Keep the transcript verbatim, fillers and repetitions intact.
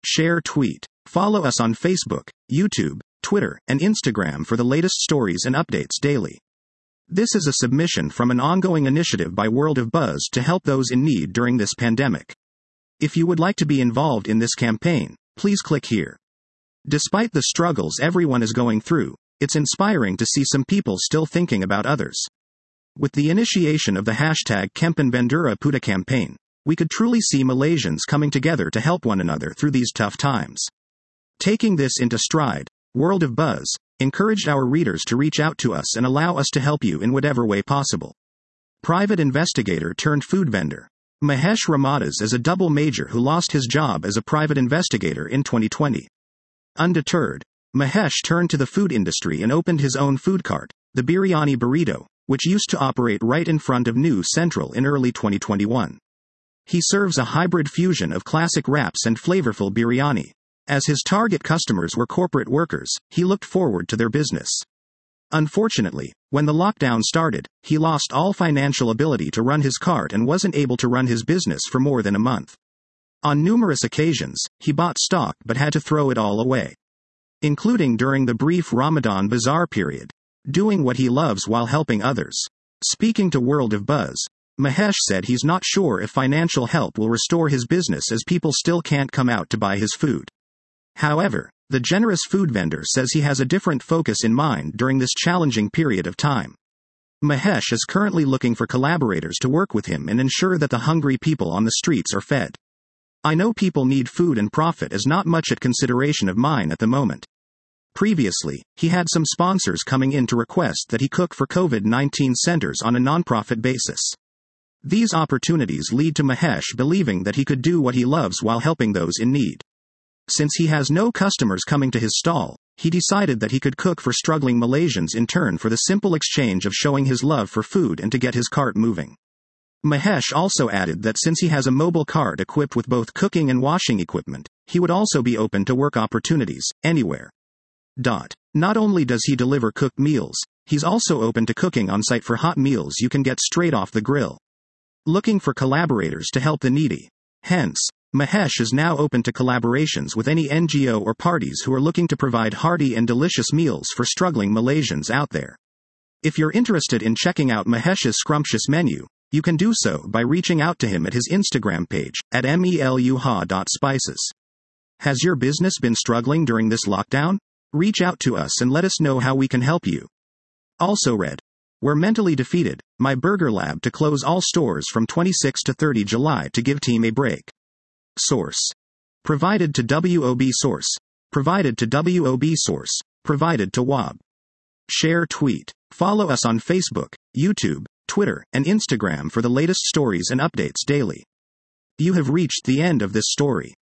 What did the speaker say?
Share, tweet. Follow us on Facebook, YouTube, Twitter, and Instagram for the latest stories and updates daily. This is a submission from an ongoing initiative by World of Buzz to help those in need during this pandemic. If you would like to be involved in this campaign, please click here. Despite the struggles everyone is going through, it's inspiring to see some people still thinking about others. With the initiation of the hashtag Kempen Bandura Putra campaign, we could truly see Malaysians coming together to help one another through these tough times. Taking this into stride, World of Buzz encouraged our readers to reach out to us and allow us to help you in whatever way possible. Private investigator turned food vendor. Mahesh Ramadas is a double major who lost his job as a private investigator in twenty twenty. Undeterred, Mahesh turned to the food industry and opened his own food cart, the Biryani Burrito, which used to operate right in front of New Central in early twenty twenty-one. He serves a hybrid fusion of classic wraps and flavorful biryani. As his target customers were corporate workers, he looked forward to their business. Unfortunately, when the lockdown started, he lost all financial ability to run his cart and wasn't able to run his business for more than a month. On numerous occasions, he bought stock but had to throw it all away, including during the brief Ramadan bazaar period, doing what he loves while helping others. Speaking to World of Buzz, Mahesh said he's not sure if financial help will restore his business as people still can't come out to buy his food. However, the generous food vendor says he has a different focus in mind during this challenging period of time. Mahesh is currently looking for collaborators to work with him and ensure that the hungry people on the streets are fed. I know people need food and profit is not much at consideration of mine at the moment. Previously, he had some sponsors coming in to request that he cook for COVID nineteen centers on a non-profit basis. These opportunities lead to Mahesh believing that he could do what he loves while helping those in need. Since he has no customers coming to his stall, he decided that he could cook for struggling Malaysians in turn for the simple exchange of showing his love for food and to get his cart moving. Mahesh also added that since he has a mobile cart equipped with both cooking and washing equipment, he would also be open to work opportunities, anywhere. Dot. Not only does he deliver cooked meals, he's also open to cooking on site for hot meals you can get straight off the grill. Looking for collaborators to help the needy. Hence, Mahesh is now open to collaborations with any N G O or parties who are looking to provide hearty and delicious meals for struggling Malaysians out there. If you're interested in checking out Mahesh's scrumptious menu, you can do so by reaching out to him at his Instagram page, at meluha dot spices. Has your business been struggling during this lockdown? Reach out to us and let us know how we can help you. Also read. We're mentally defeated, my Burger Lab to close all stores from twenty-sixth to thirtieth of July to give team a break. Source. Provided to W O B Source. Provided to W O B Source. Provided to W O B. Share, tweet. Follow us on Facebook, YouTube, Twitter, and Instagram for the latest stories and updates daily. You have reached the end of this story.